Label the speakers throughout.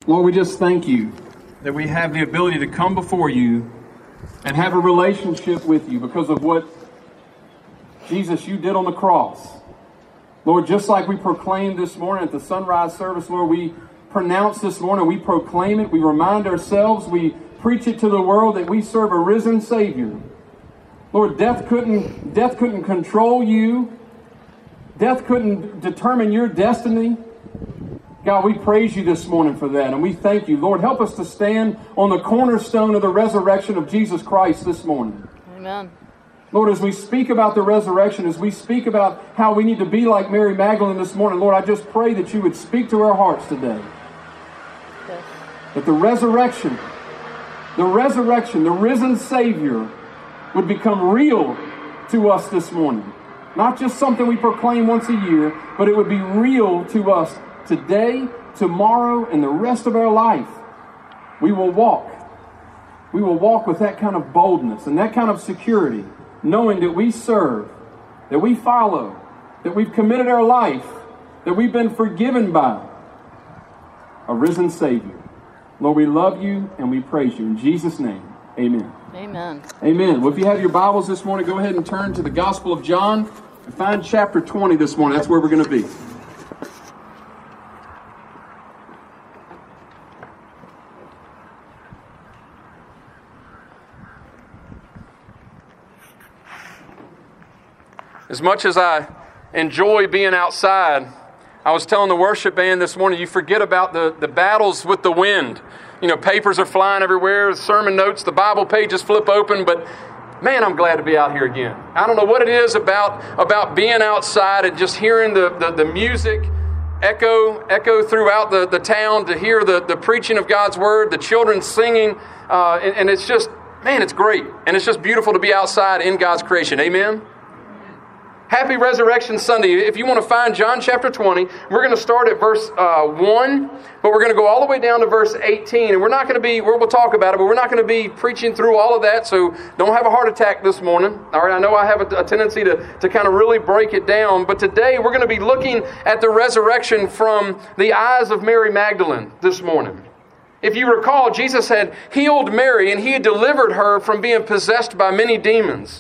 Speaker 1: Lord, we just thank you that we have the ability to come before you and have a relationship with you because of what, Jesus, you did on the cross. Lord, just like we proclaimed this morning at the sunrise service, Lord, we pronounce this morning, we proclaim it, we remind ourselves, we preach it to the world that we serve a risen Savior. Lord, death couldn't control you. Death couldn't determine your destiny. God, we praise you this morning for that, and we thank you. Lord, help us to stand on the cornerstone of the resurrection of Jesus Christ this morning.
Speaker 2: Amen.
Speaker 1: Lord, as we speak about the resurrection, as we speak about how we need to be like Mary Magdalene this morning, Lord, I just pray that you would speak to our hearts today.
Speaker 2: Yes.
Speaker 1: That the resurrection, the risen Savior would become real to us this morning. Not just something we proclaim once a year, but it would be real to us today, tomorrow, and the rest of our life. We will walk with that kind of boldness and that kind of security, knowing that we serve, that we follow, that we've committed our life, that we've been forgiven by a risen Savior. Lord, we love you and we praise you. In Jesus' name, amen.
Speaker 2: Amen.
Speaker 1: Amen. Well, if you have your Bibles this morning, go ahead and turn to the Gospel of John and find chapter 20 this morning. That's where we're going to be. As much as I enjoy being outside, I was telling the worship band this morning, you forget about the battles with the wind. You know, papers are flying everywhere, sermon notes, the Bible pages flip open, but man, I'm glad to be out here again. I don't know what it is about being outside and just hearing the music echo throughout the town, to hear the preaching of God's Word, the children singing, and it's just, man, it's great. And it's just beautiful to be outside in God's creation. Amen? Happy Resurrection Sunday. If you want to find John chapter 20, we're going to start at verse 1, but we're going to go all the way down to verse 18. And we're not going to be, we'll talk about it, but we're not going to be preaching through all of that, so don't have a heart attack this morning. All right, I know I have a tendency to kind of really break it down, but today we're going to be looking at the resurrection from the eyes of Mary Magdalene this morning. If you recall, Jesus had healed Mary, and he had delivered her from being possessed by many demons.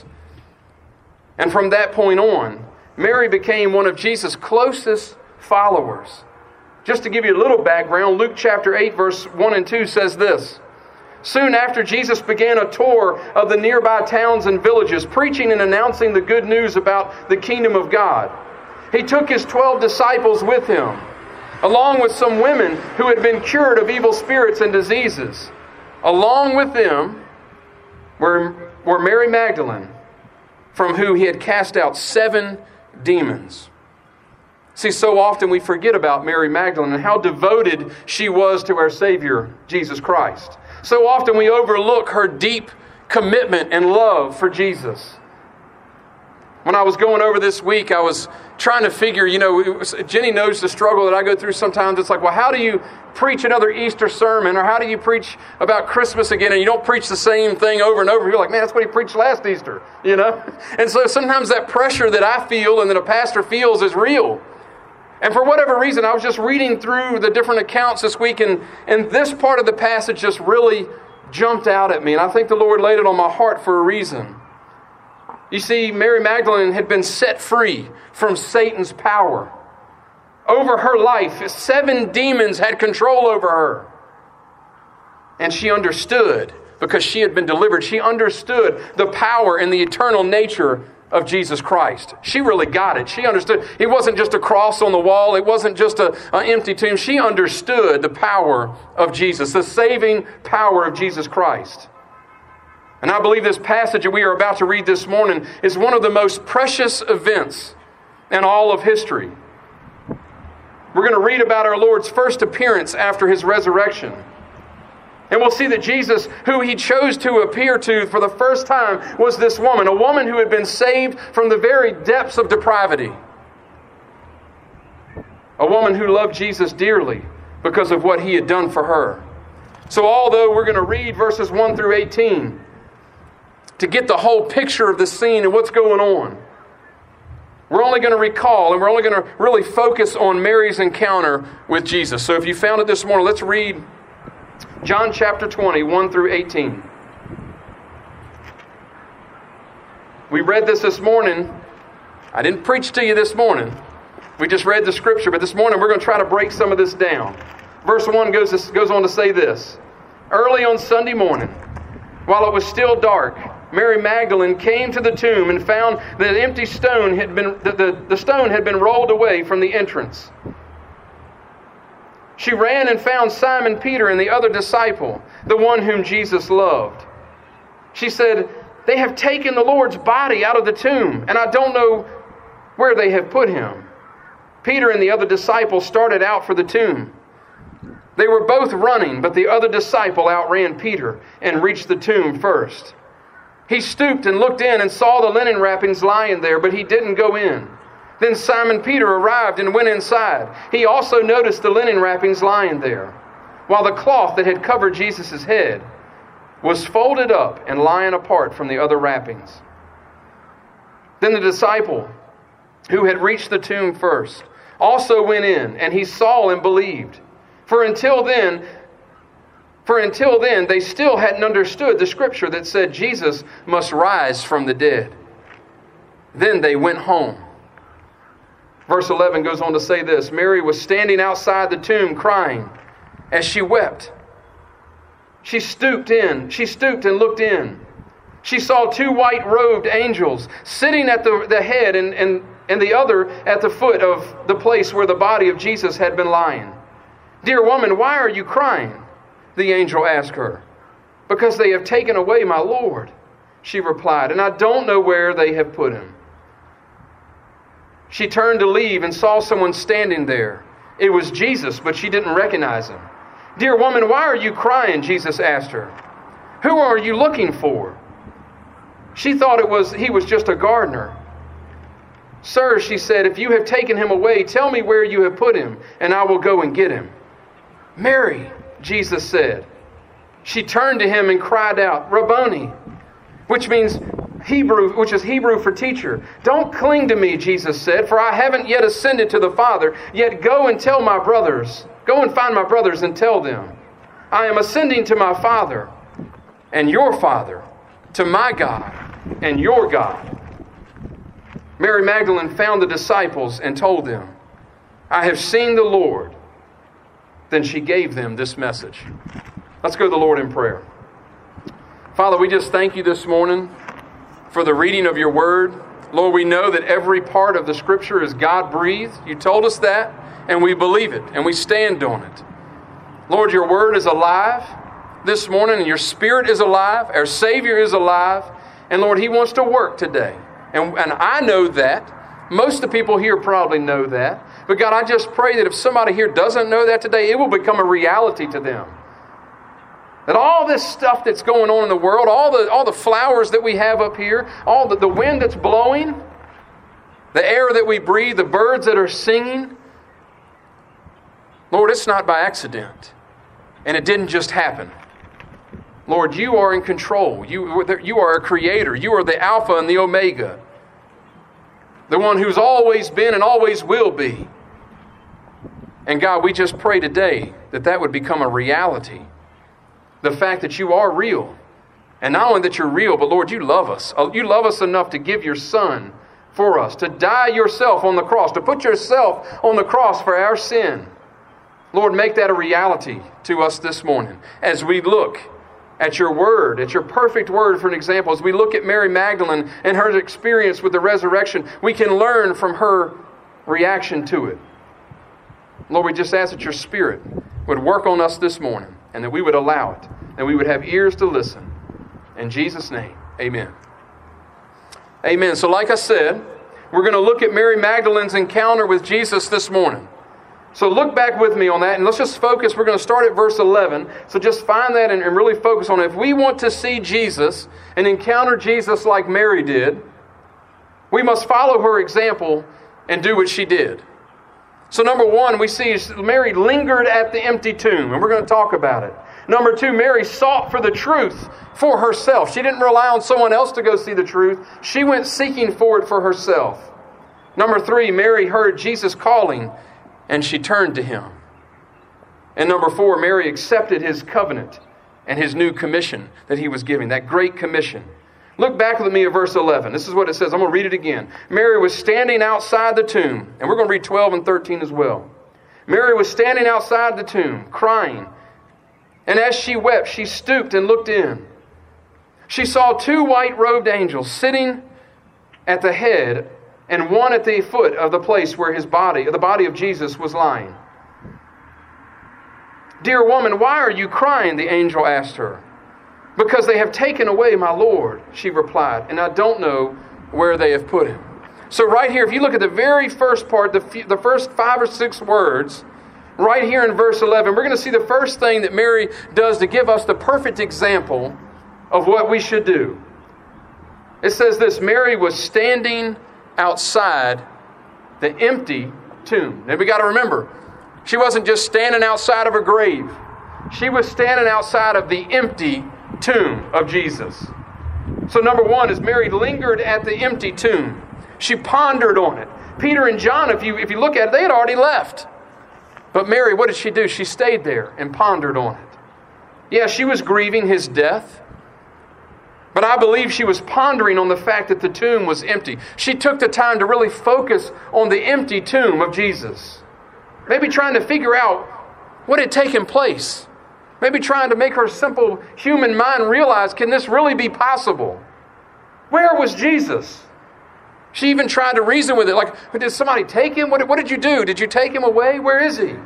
Speaker 1: And from that point on, Mary became one of Jesus' closest followers. Just to give you a little background, Luke chapter 8, verse 1 and 2 says this. Soon after, Jesus began a tour of the nearby towns and villages, preaching and announcing the good news about the kingdom of God. He took his 12 disciples with him, along with some women who had been cured of evil spirits and diseases. Along with them were Mary Magdalene, from whom he had cast out 7 demons. See, so often we forget about Mary Magdalene and how devoted she was to our Savior, Jesus Christ. So often we overlook her deep commitment and love for Jesus. When I was going over this week, I was trying to figure, Jenny knows the struggle that I go through sometimes. It's like, well, how do you preach another Easter sermon? Or how do you preach about Christmas again? And you don't preach the same thing over and over. You're like, man, that's what he preached last Easter, And so sometimes that pressure that I feel and that a pastor feels is real. And for whatever reason, I was just reading through the different accounts this week, and this part of the passage just really jumped out at me. And I think the Lord laid it on my heart for a reason. You see, Mary Magdalene had been set free from Satan's power over her life. 7 demons had control over her. And she understood, because she had been delivered, she understood the power and the eternal nature of Jesus Christ. She really got it. She understood. It wasn't just a cross on the wall. It wasn't just an empty tomb. She understood the power of Jesus, the saving power of Jesus Christ. And I believe this passage that we are about to read this morning is one of the most precious events in all of history. We're going to read about our Lord's first appearance after his resurrection. And we'll see that Jesus, who he chose to appear to for the first time, was this woman, a woman who had been saved from the very depths of depravity. A woman who loved Jesus dearly because of what he had done for her. So although we're going to read verses 1 through 18, to get the whole picture of the scene and what's going on, We're only going to recall, and we're only going to really focus on Mary's encounter with Jesus. So if you found it this morning, let's read John chapter 20, 1 through 18. We read this morning. I didn't preach to you this morning. We just read the scripture, but this morning we're going to try to break some of this down. Verse 1 goes on to say this. Early on Sunday morning, while it was still dark, Mary Magdalene came to the tomb and found that the stone had been rolled away from the entrance. She ran and found Simon Peter and the other disciple, the one whom Jesus loved. She said, "They have taken the Lord's body out of the tomb, and I don't know where they have put him." Peter and the other disciple started out for the tomb. They were both running, but the other disciple outran Peter and reached the tomb first. He stooped and looked in and saw the linen wrappings lying there, but he didn't go in. Then Simon Peter arrived and went inside. He also noticed the linen wrappings lying there, while the cloth that had covered Jesus' head was folded up and lying apart from the other wrappings. Then the disciple who had reached the tomb first also went in, and he saw and believed. For until then, they still hadn't understood the scripture that said Jesus must rise from the dead. Then they went home. Verse 11 goes on to say this. Mary was standing outside the tomb crying as she wept. She stooped and looked in. She saw two white-robed angels sitting at the head and the other at the foot of the place where the body of Jesus had been lying. "Dear woman, why are you crying?" the angel asked her. "Because they have taken away my Lord," she replied, "and I don't know where they have put him." She turned to leave and saw someone standing there. It was Jesus, but she didn't recognize him. "Dear woman, why are you crying?" Jesus asked her. "Who are you looking for?" She thought he was just a gardener. "Sir," she said, "if you have taken him away, tell me where you have put him, and I will go and get him." "Mary," Jesus said. She turned to him and cried out, "Rabboni," which is Hebrew for teacher. "Don't cling to me," Jesus said, "for I haven't yet ascended to the Father. Yet go and find my brothers and tell them, I am ascending to my Father and your Father, to my God and your God." Mary Magdalene found the disciples and told them, "I have seen the Lord." Then she gave them this message. Let's go to the Lord in prayer. Father, we just thank you this morning for the reading of your word. Lord, we know that every part of the scripture is God-breathed. You told us that, and we believe it, and we stand on it. Lord, your word is alive this morning, and your spirit is alive. Our Savior is alive, and Lord, he wants to work today. And I know that. Most of the people here probably know that. But God, I just pray that if somebody here doesn't know that today, it will become a reality to them. That all this stuff that's going on in the world, all the flowers that we have up here, all the wind that's blowing, the air that we breathe, the birds that are singing, Lord, it's not by accident. And it didn't just happen. Lord, you are in control. You are a creator. You are the Alpha and the Omega. The one who's always been and always will be. And God, we just pray today that would become a reality. The fact that you are real. And not only that you're real, but Lord, you love us. You love us enough to give your Son for us, to die yourself on the cross, to put yourself on the cross for our sin. Lord, make that a reality to us this morning as we look at your word, at your perfect word for an example. As we look at Mary Magdalene and her experience with the resurrection, we can learn from her reaction to it. Lord, we just ask that your Spirit would work on us this morning and that we would allow it, and we would have ears to listen. In Jesus' name, amen. Amen. So like I said, we're going to look at Mary Magdalene's encounter with Jesus this morning. So look back with me on that, and let's just focus. We're going to start at verse 11. So just find that and really focus on it. If we want to see Jesus and encounter Jesus like Mary did, we must follow her example and do what she did. So number one, we see Mary lingered at the empty tomb, and we're going to talk about it. Number two, Mary sought for the truth for herself. She didn't rely on someone else to go see the truth. She went seeking for it for herself. Number 3, Mary heard Jesus calling and she turned to him. And number 4, Mary accepted his covenant and his new commission that he was giving, that great commission. Look back with me at verse 11. This is what it says. I'm going to read it again. Mary was standing outside the tomb. And we're going to read 12 and 13 as well. Mary was standing outside the tomb, crying. And as she wept, she stooped and looked in. She saw 2 white-robed angels sitting at the head and one at the foot of the place where the body of Jesus was lying. "Dear woman, why are you crying?" the angel asked her. "Because they have taken away my Lord," she replied, "and I don't know where they have put him." So right here, if you look at the very first part, the first 5 or 6 words, right here in verse 11, we're going to see the first thing that Mary does to give us the perfect example of what we should do. It says this: Mary was standing outside the empty tomb. Now we got to remember, she wasn't just standing outside of a grave. She was standing outside of the empty tomb of Jesus. So number 1 is Mary lingered at the empty tomb. She pondered on it. Peter and John, if you look at it, they had already left. But Mary, what did she do? She stayed there and pondered on it. Yeah, she was grieving his death. But I believe she was pondering on the fact that the tomb was empty. She took the time to really focus on the empty tomb of Jesus. Maybe trying to figure out what had taken place. Maybe trying to make her simple human mind realize, can this really be possible? Where was Jesus? She even tried to reason with it. Like, did somebody take him? What did you do? Did you take him away? Where is he?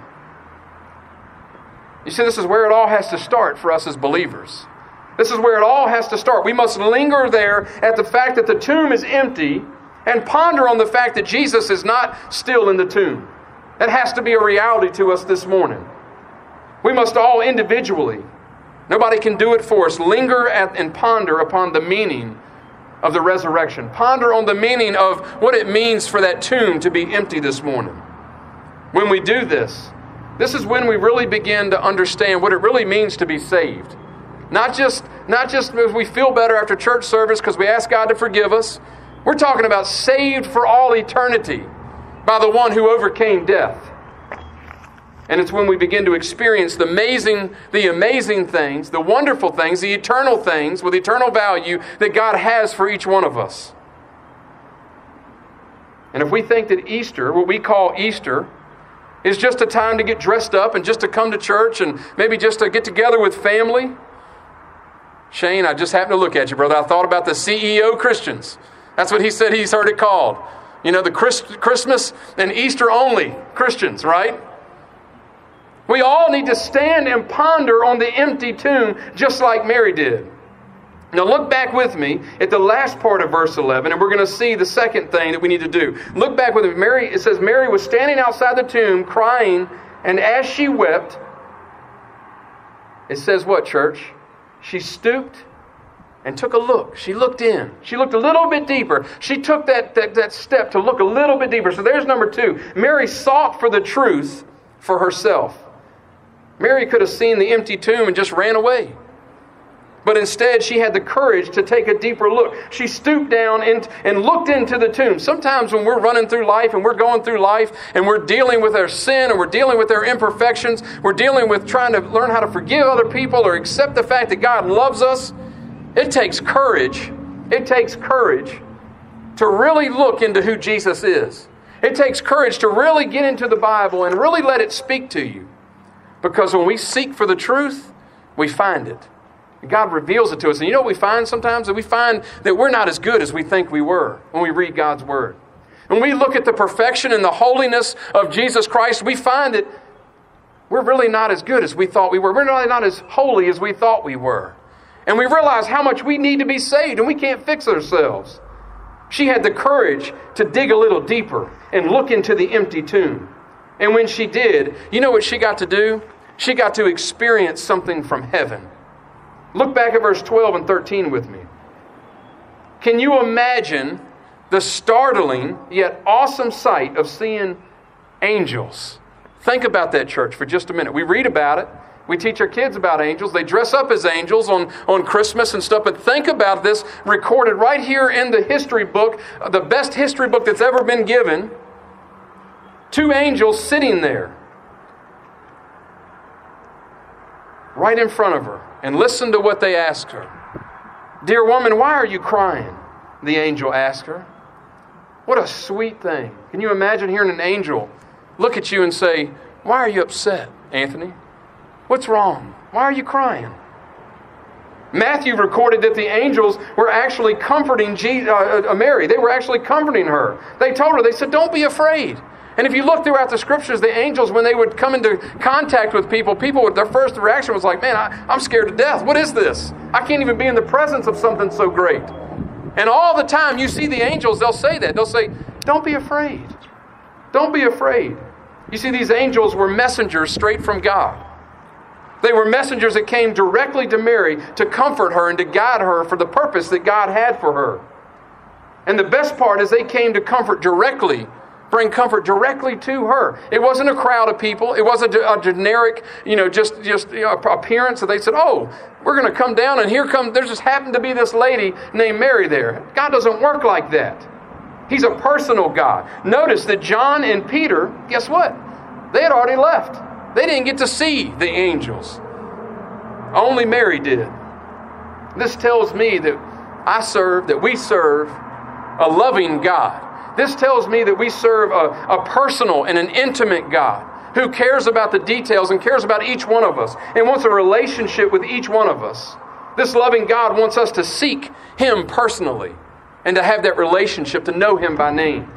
Speaker 1: You see, this is where it all has to start for us as believers. This is where it all has to start. We must linger there at the fact that the tomb is empty and ponder on the fact that Jesus is not still in the tomb. That has to be a reality to us this morning. We must all individually, nobody can do it for us, linger at and ponder upon the meaning of the resurrection. Ponder on the meaning of what it means for that tomb to be empty this morning. When we do this, this is when we really begin to understand what it really means to be saved. Not just as we feel better after church service because we ask God to forgive us. We're talking about saved for all eternity by the one who overcame death. And it's when we begin to experience the amazing things, the wonderful things, the eternal things with eternal value that God has for each one of us. And if we think that Easter, what we call Easter, is just a time to get dressed up and just to come to church and maybe just to get together with family, Shane, I just happened to look at you, brother. I thought about the CEO Christians. That's what he said he's heard it called. You know, the Christmas and Easter only Christians, right? We all need to stand and ponder on the empty tomb just like Mary did. Now look back with me at the last part of verse 11, and we're going to see the second thing that we need to do. Look back with me. It says, Mary was standing outside the tomb crying, and as she wept, it says what, church? She stooped and took a look. She looked in. She looked a little bit deeper. She took that step to look a little bit deeper. So there's number 2. Mary sought for the truth for herself. Mary could have seen the empty tomb and just ran away. But instead, she had the courage to take a deeper look. She stooped down and looked into the tomb. Sometimes when we're running through life and we're going through life and we're dealing with our sin and we're dealing with our imperfections, we're dealing with trying to learn how to forgive other people or accept the fact that God loves us, it takes courage. It takes courage to really look into who Jesus is. It takes courage to really get into the Bible and really let it speak to you. Because when we seek for the truth, we find it. God reveals it to us. And you know what we find sometimes? That we find that we're not as good as we think we were when we read God's Word. When we look at the perfection and the holiness of Jesus Christ, we find that we're really not as good as we thought we were. We're really not as holy as we thought we were. And we realize how much we need to be saved, and we can't fix ourselves. She had the courage to dig a little deeper and look into the empty tomb. And when she did, you know what she got to do? She got to experience something from heaven. Look back at verse 12 and 13 with me. Can you imagine the startling yet awesome sight of seeing angels? Think about that, church, for just a minute. We read about it. We teach our kids about angels. They dress up as angels on Christmas and stuff. But think about this, recorded right here in the history book, the best history book that's ever been given. 2 angels sitting there, right in front of her. And listen to what they asked her. "Dear woman, why are you crying?" the angel asked her. What a sweet thing. Can you imagine hearing an angel look at you and say, "Why are you upset, Anthony? What's wrong? Why are you crying?" Matthew recorded that the angels were actually comforting Mary. They were actually comforting her. They told her, they said, "Don't be afraid." And if you look throughout the scriptures, the angels, when they would come into contact with people, their first reaction was like, "Man, I'm scared to death. What is this? I can't even be in the presence of something so great." And all the time you see the angels, they'll say that. They'll say, "Don't be afraid. Don't be afraid." You see, these angels were messengers straight from God. They were messengers that came directly to Mary to comfort her and to guide her for the purpose that God had for her. And the best part is they came to bring comfort directly to her. It wasn't a crowd of people. It wasn't a generic, appearance that they said, "Oh, we're going to come down and there just happened to be this lady named Mary there." God doesn't work like that. He's a personal God. Notice that John and Peter, guess what? They had already left. They didn't get to see the angels. Only Mary did. This tells me that we serve a loving God. This tells me that we serve a personal and an intimate God who cares about the details and cares about each one of us and wants a relationship with each one of us. This loving God wants us to seek Him personally and to have that relationship, to know Him by name.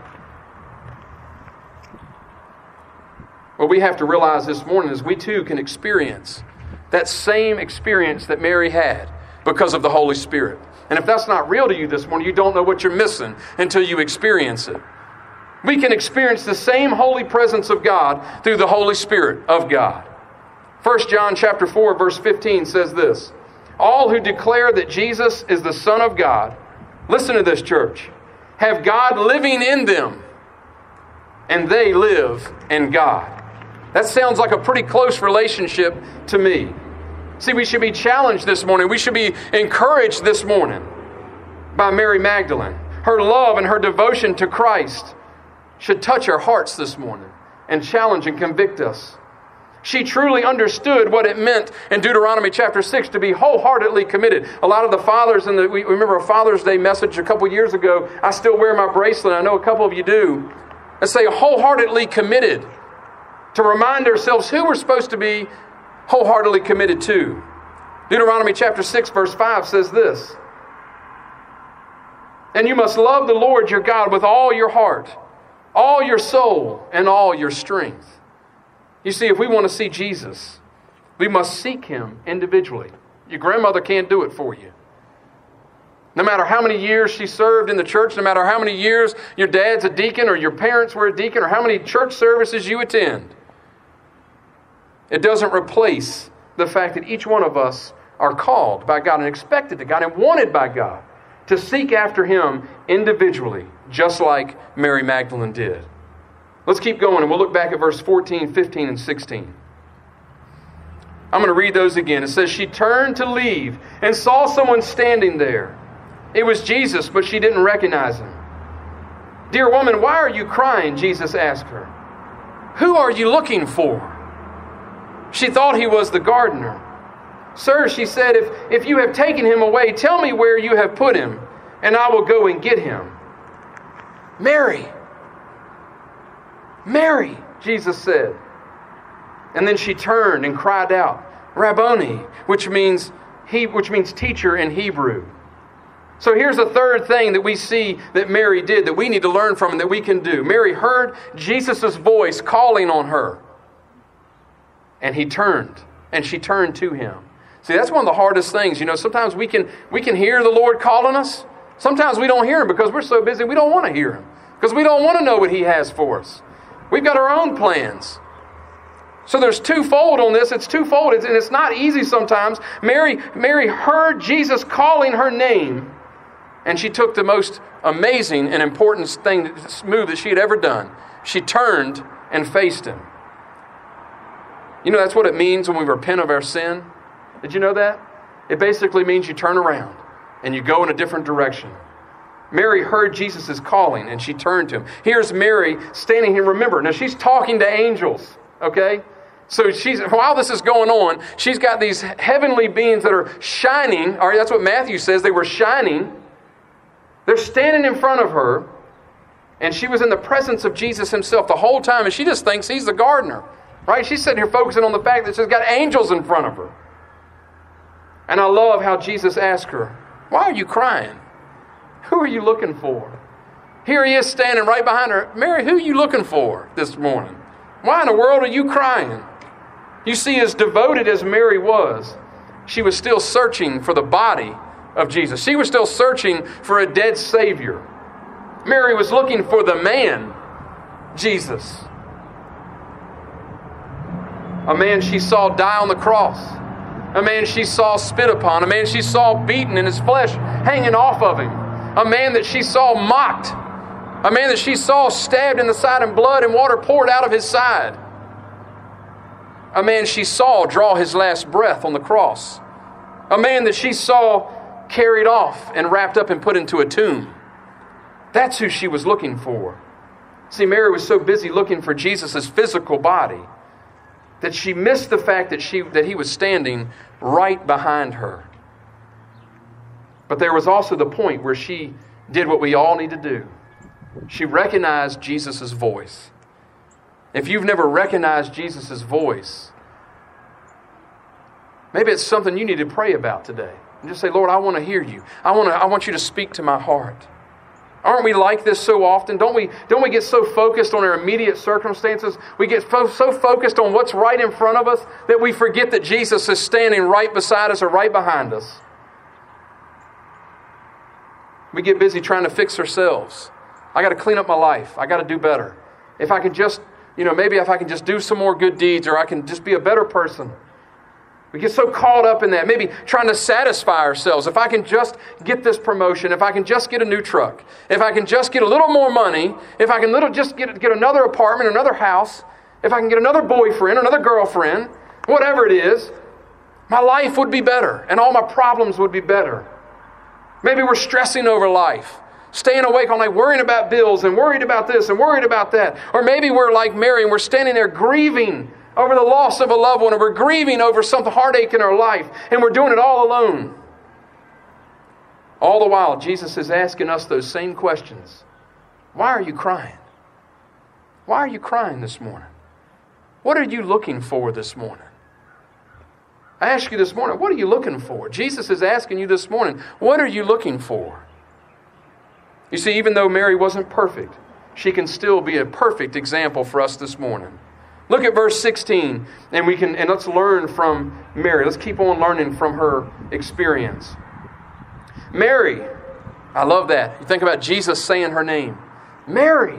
Speaker 1: What we have to realize this morning is we too can experience that same experience that Mary had because of the Holy Spirit. And if that's not real to you this morning, you don't know what you're missing until you experience it. We can experience the same holy presence of God through the Holy Spirit of God. 1 John chapter 4, verse 15 says this, "All who declare that Jesus is the Son of God," listen to this, church, "have God living in them, and they live in God." That sounds like a pretty close relationship to me. See, we should be challenged this morning. We should be encouraged this morning by Mary Magdalene. Her love and her devotion to Christ should touch our hearts this morning and challenge and convict us. She truly understood what it meant in Deuteronomy chapter 6 to be wholeheartedly committed. A lot of the fathers, we remember a Father's Day message a couple years ago. I still wear my bracelet. I know a couple of you do. Let's say wholeheartedly committed, to remind ourselves who we're supposed to be wholeheartedly committed to. Deuteronomy chapter 6 verse 5 says this, "And you must love the Lord your God with all your heart, all your soul, and all your strength." You see, if we want to see Jesus, we must seek Him individually. Your grandmother can't do it for you. No matter how many years she served in the church, no matter how many years your dad's a deacon or your parents were a deacon or how many church services you attend, it doesn't replace the fact that each one of us are called by God and expected to God and wanted by God to seek after Him individually, just like Mary Magdalene did. Let's keep going and we'll look back at verse 14, 15, and 16. I'm going to read those again. It says, "She turned to leave and saw someone standing there. It was Jesus, but she didn't recognize Him. 'Dear woman, why are you crying?' Jesus asked her. 'Who are you looking for?' She thought He was the gardener. 'Sir,' she said, if you have taken Him away, tell me where you have put Him, and I will go and get Him.' 'Mary! Mary!' Jesus said. And then she turned and cried out, 'Rabboni,' which means teacher in Hebrew. So here's the third thing that we see that Mary did that we need to learn from and that we can do. Mary heard Jesus' voice calling on her. And she turned to Him. See, that's one of the hardest things. Sometimes we can hear the Lord calling us. Sometimes we don't hear Him because we're so busy we don't want to hear Him. Because we don't want to know what He has for us. We've got our own plans. So there's twofold on this. It's twofold, and it's not easy sometimes. Mary heard Jesus calling her name, and she took the most amazing and important move that she had ever done. She turned and faced Him. You know, that's what it means when we repent of our sin. Did you know that? It basically means you turn around and you go in a different direction. Mary heard Jesus' calling and she turned to him. Here's Mary standing here. Remember, now she's talking to angels, okay? So while this is going on, she's got these heavenly beings that are shining. All right, that's what Matthew says. They were shining. They're standing in front of her. And she was in the presence of Jesus himself the whole time. And she just thinks he's the gardener. Right? She's sitting here focusing on the fact that she's got angels in front of her. And I love how Jesus asked her, why are you crying? Who are you looking for? Here he is standing right behind her. Mary, who are you looking for this morning? Why in the world are you crying? You see, as devoted as Mary was, she was still searching for the body of Jesus. She was still searching for a dead Savior. Mary was looking for the man, Jesus. A man she saw die on the cross. A man she saw spit upon. A man she saw beaten and his flesh hanging off of him. A man that she saw mocked. A man that she saw stabbed in the side and blood and water poured out of his side. A man she saw draw his last breath on the cross. A man that she saw carried off and wrapped up and put into a tomb. That's who she was looking for. See, Mary was so busy looking for Jesus' physical body that she missed the fact that he was standing right behind her. But there was also the point where she did what we all need to do. She recognized Jesus' voice. If you've never recognized Jesus' voice, maybe it's something you need to pray about today. And just say, Lord, I want to hear you. I want you to speak to my heart. Aren't we like this so often? Don't we get so focused on our immediate circumstances? We get so focused on what's right in front of us that we forget that Jesus is standing right beside us or right behind us. We get busy trying to fix ourselves. I got to clean up my life. I got to do better. If I can just, maybe if I can just do some more good deeds, or I can just be a better person. We get so caught up in that, maybe trying to satisfy ourselves. If I can just get this promotion, if I can just get a new truck, if I can just get a little more money, if I can just get another apartment, another house, if I can get another boyfriend, another girlfriend, whatever it is, my life would be better and all my problems would be better. Maybe we're stressing over life, staying awake all night, worrying about bills and worried about this and worried about that. Or maybe we're like Mary and we're standing there grieving over the loss of a loved one, and we're grieving over some heartache in our life, and we're doing it all alone. All the while, Jesus is asking us those same questions. Why are you crying? Why are you crying this morning? What are you looking for this morning? I ask you this morning, what are you looking for? Jesus is asking you this morning, what are you looking for? You see, even though Mary wasn't perfect, she can still be a perfect example for us this morning. Look at verse 16, and let's learn from Mary. Let's keep on learning from her experience. Mary, I love that. You think about Jesus saying her name. Mary,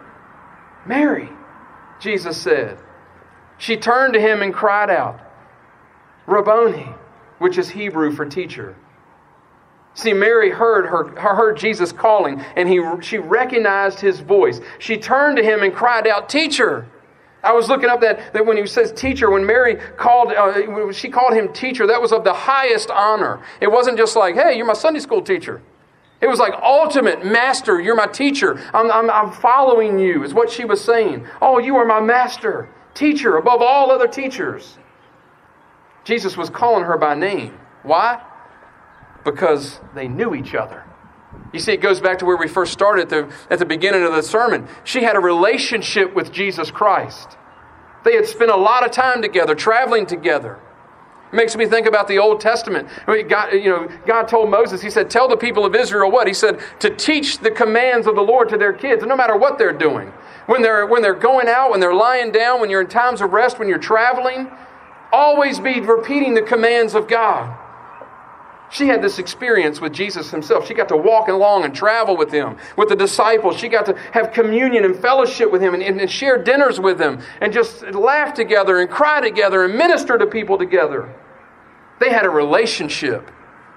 Speaker 1: Mary, Jesus said. She turned to him and cried out, Rabboni, which is Hebrew for teacher. See, Mary heard Jesus calling, and she recognized his voice. She turned to him and cried out, Teacher. I was looking up that when he says teacher, when Mary she called him teacher, that was of the highest honor. It wasn't just like, hey, you're my Sunday school teacher. It was like ultimate master, you're my teacher. I'm following you, is what she was saying. Oh, you are my master, teacher, above all other teachers. Jesus was calling her by name. Why? Because they knew each other. You see, it goes back to where we first started at the beginning of the sermon. She had a relationship with Jesus Christ. They had spent a lot of time together, traveling together. It makes me think about the Old Testament. God told Moses, he said, tell the people of Israel what? He said, to teach the commands of the Lord to their kids, no matter what they're doing. When they're going out, when they're lying down, when you're in times of rest, when you're traveling, always be repeating the commands of God. She had this experience with Jesus himself. She got to walk along and travel with him, with the disciples. She got to have communion and fellowship with him and share dinners with him and just laugh together and cry together and minister to people together. They had a relationship.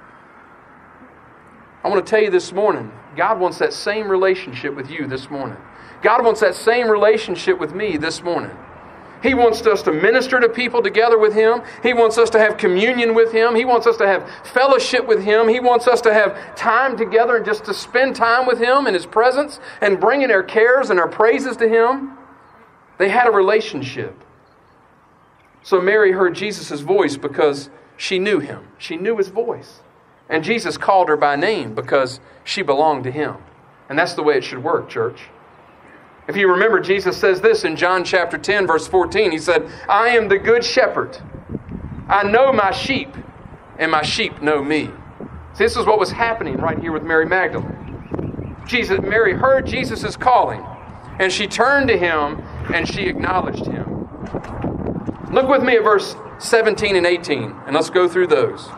Speaker 1: I want to tell you this morning, God wants that same relationship with you this morning. God wants that same relationship with me this morning. He wants us to minister to people together with Him. He wants us to have communion with Him. He wants us to have fellowship with Him. He wants us to have time together and just to spend time with Him in His presence and bringing our cares and our praises to Him. They had a relationship. So Mary heard Jesus' voice because she knew Him. She knew His voice. And Jesus called her by name because she belonged to Him. And that's the way it should work, church. If you remember, Jesus says this in John chapter 10, verse 14. He said, I am the good shepherd. I know my sheep, and my sheep know me. See, this is what was happening right here with Mary Magdalene. Mary heard Jesus' calling, and she turned to Him, and she acknowledged Him. Look with me at verse 17 and 18, and let's go through those.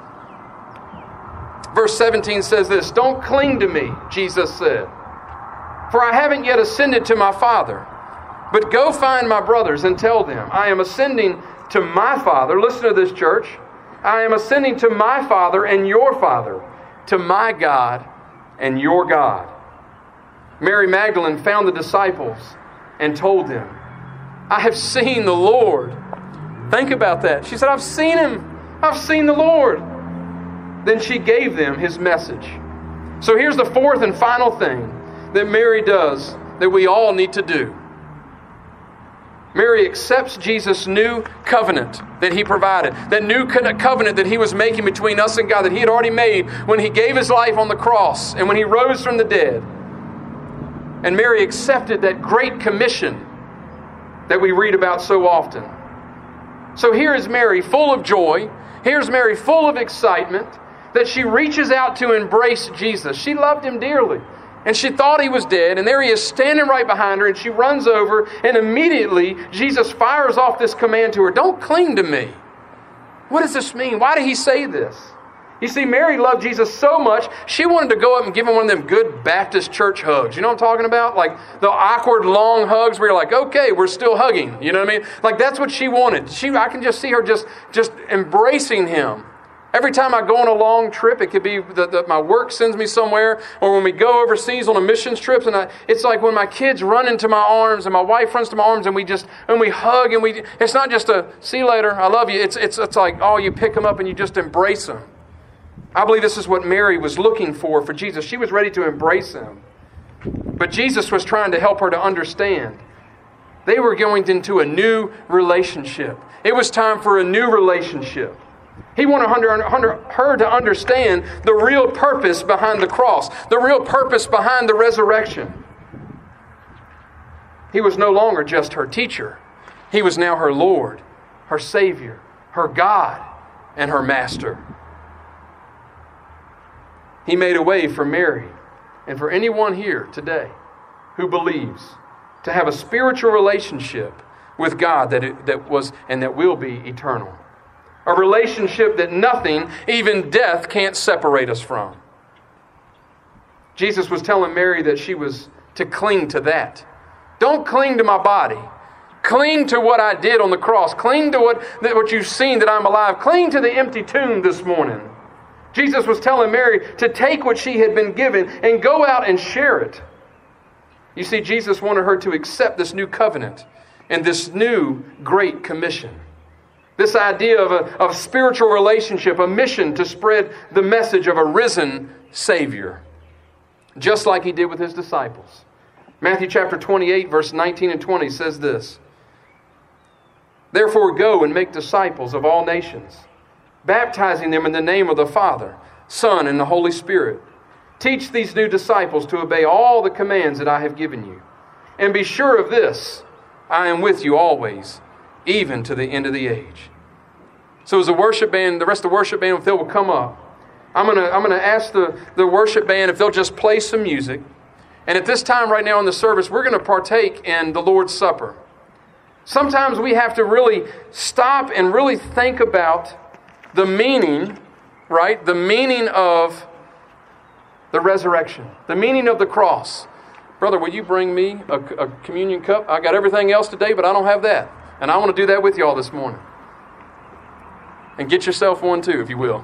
Speaker 1: Verse 17 says this, don't cling to me, Jesus said, for I haven't yet ascended to my Father. But go find my brothers and tell them, I am ascending to my Father. Listen to this, church. I am ascending to my Father and your Father, to my God and your God. Mary Magdalene found the disciples and told them, I have seen the Lord. Think about that. She said, I've seen Him. I've seen the Lord. Then she gave them His message. So here's the fourth and final thing that Mary does that we all need to do. Mary accepts Jesus' new covenant that He provided. That new covenant that He was making between us and God, that He had already made when He gave His life on the cross and when He rose from the dead. And Mary accepted that great commission that we read about so often. So here is Mary full of joy. Here's Mary full of excitement that she reaches out to embrace Jesus. She loved Him dearly. And she thought He was dead, and there He is standing right behind her, and she runs over, and immediately Jesus fires off this command to her, don't cling to me. What does this mean? Why did He say this? You see, Mary loved Jesus so much, she wanted to go up and give Him one of them good Baptist church hugs. You know what I'm talking about? Like the awkward long hugs where you're like, okay, we're still hugging. You know what I mean? Like that's what she wanted. I can just see her just embracing Him. Every time I go on a long trip, it could be that my work sends me somewhere, or when we go overseas on a missions trip, and it's like when my kids run into my arms and my wife runs to my arms, and we hug, and it's not just a see you later, I love you. It's like, oh, you pick them up and you just embrace them. I believe this is what Mary was looking for Jesus. She was ready to embrace Him. But Jesus was trying to help her to understand. They were going into a new relationship. It was time for a new relationship. He wanted her to understand the real purpose behind the cross, the real purpose behind the resurrection. He was no longer just her teacher. He was now her Lord, her Savior, her God, and her Master. He made a way for Mary and for anyone here today who believes to have a spiritual relationship with God that was and that will be eternal. A relationship that nothing, even death, can't separate us from. Jesus was telling Mary that she was to cling to that. Don't cling to my body. Cling to what I did on the cross. Cling to what you've seen that I'm alive. Cling to the empty tomb this morning. Jesus was telling Mary to take what she had been given and go out and share it. You see, Jesus wanted her to accept this new covenant and this new great commission. This idea of a spiritual relationship, a mission to spread the message of a risen Savior, just like He did with His disciples. Matthew chapter 28, verse 19 and 20 says this, Therefore go and make disciples of all nations, baptizing them in the name of the Father, Son, and the Holy Spirit. Teach these new disciples to obey all the commands that I have given you. And be sure of this, I am with you always, even to the end of the age. So as the worship band, the rest of the worship band, if they will come up, I'm gonna ask the worship band if they'll just play some music. And at this time right now in the service, we're going to partake in the Lord's Supper. Sometimes we have to really stop and really think about the meaning, right? The meaning of the resurrection, the meaning of the cross. Brother, will you bring me a communion cup? I got everything else today, but I don't have that. And I want to do that with you all this morning. And get yourself one too, if you will.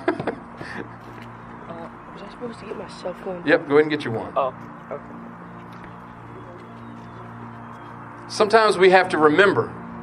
Speaker 2: Was I supposed to get myself one?
Speaker 1: Yep, go ahead and get you one.
Speaker 2: Oh, okay.
Speaker 1: Sometimes we have to remember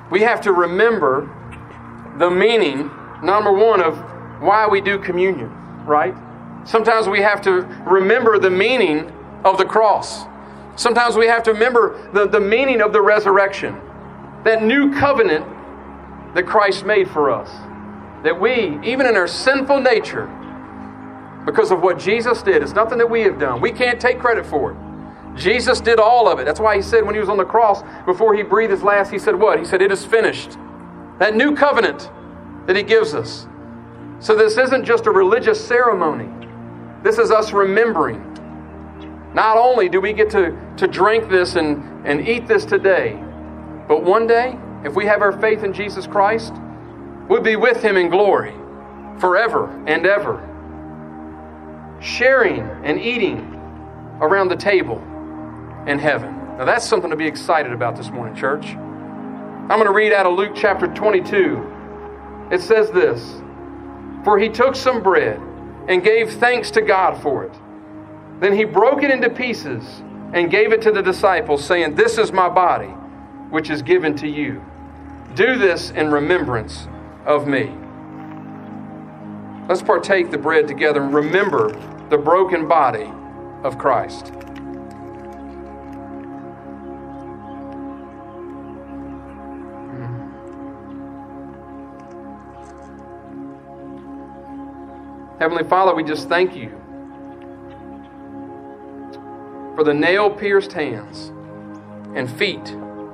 Speaker 1: we have to remember the meaning, number one, of why we do communion, right? Sometimes we have to remember the meaning of the cross. Sometimes we have to remember the meaning of the resurrection. That new covenant that Christ made for us. That we, even in our sinful nature, because of what Jesus did, it's nothing that we have done. We can't take credit for it. Jesus did all of it. That's why he said when he was on the cross, before he breathed his last, he said what? He said, "It is finished." That new covenant that he gives us. So this isn't just a religious ceremony. This is us remembering. Not only do we get to drink this and eat this today, but one day, if we have our faith in Jesus Christ, we'll be with him in glory forever and ever. Sharing and eating around the table in heaven. Now that's something to be excited about this morning, church. I'm going to read out of Luke chapter 22. It says this, "For he took some bread and gave thanks to God for it. Then he broke it into pieces and gave it to the disciples, saying, 'This is my body, which is given to you. Do this in remembrance of me.'" Let's partake the bread together and remember the broken body of Christ. Heavenly Father, we just thank you for the nail-pierced hands and feet.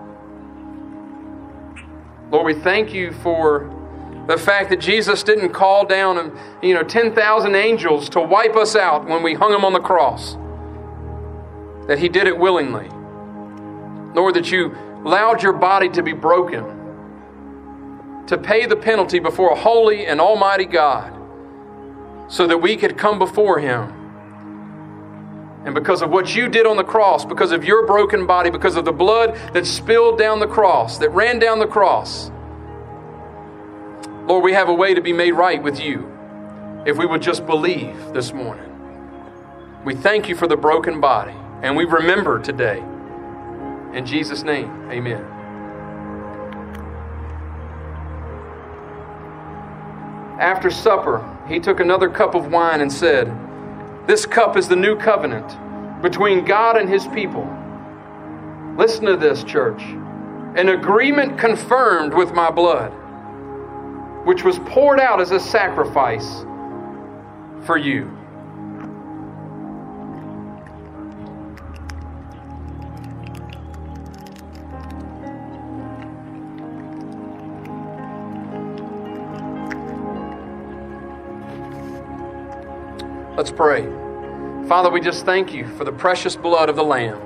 Speaker 1: Lord, we thank you for the fact that Jesus didn't call down 10,000 angels to wipe us out when we hung him on the cross. That he did it willingly. Lord, that you allowed your body to be broken to pay the penalty before a holy and almighty God so that we could come before him. And because of what you did on the cross, because of your broken body, because of the blood that spilled down the cross, that ran down the cross, Lord, we have a way to be made right with you if we would just believe this morning. We thank you for the broken body, and we remember today. In Jesus' name, amen. After supper, he took another cup of wine and said, "This cup is the new covenant between God and his people. Listen to this, church. An agreement confirmed with my blood, which was poured out as a sacrifice for you." Let's pray. Father, we just thank you for the precious blood of the Lamb.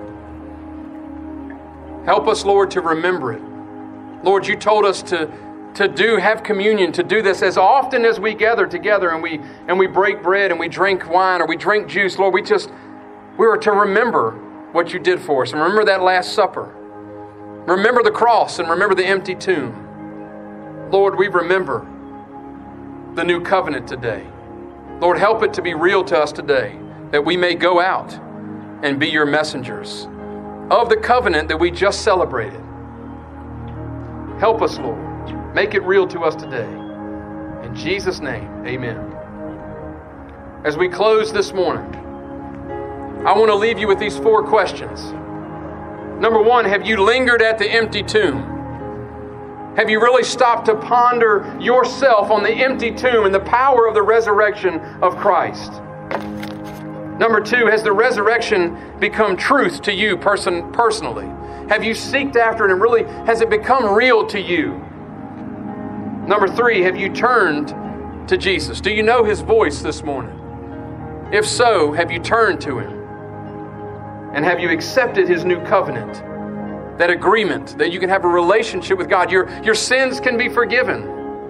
Speaker 1: Help us, Lord, to remember it. Lord, you told us to have communion, to do this as often as we gather together and we break bread and we drink wine or we drink juice. Lord, we are to remember what you did for us. And remember that Last Supper. Remember the cross and remember the empty tomb. Lord, we remember the new covenant today. Lord, help it to be real to us today, that we may go out and be your messengers of the covenant that we just celebrated. Help us, Lord. Make it real to us today. In Jesus' name, amen. As we close this morning, I want to leave you with these 4 questions. Number 1, have you lingered at the empty tomb? Have you really stopped to ponder yourself on the empty tomb and the power of the resurrection of Christ? Number 2, has the resurrection become truth to you personally? Have you seeked after it and really has it become real to you? Number 3, have you turned to Jesus? Do you know his voice this morning? If so, have you turned to him? And have you accepted his new covenant? That agreement that you can have a relationship with God. Your sins can be forgiven.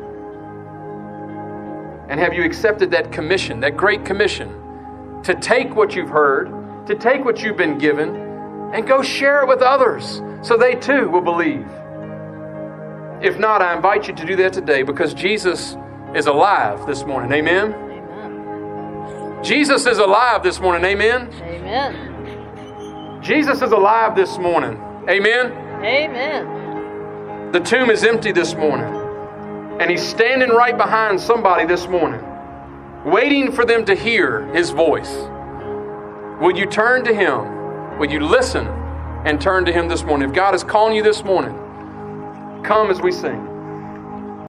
Speaker 1: And have you accepted that commission, that great commission, to take what you've heard, to take what you've been given, and go share it with others so they too will believe? If not, I invite you to do that today because Jesus is alive this morning. Amen?
Speaker 2: Amen.
Speaker 1: Jesus is alive this morning. Amen?
Speaker 2: Amen.
Speaker 1: Jesus is alive this morning. Amen?
Speaker 2: Amen.
Speaker 1: The tomb is empty this morning. And He's standing right behind somebody this morning, waiting for them to hear His voice. Will you turn to Him? Will you listen and turn to Him this morning? If God is calling you this morning, come as we sing.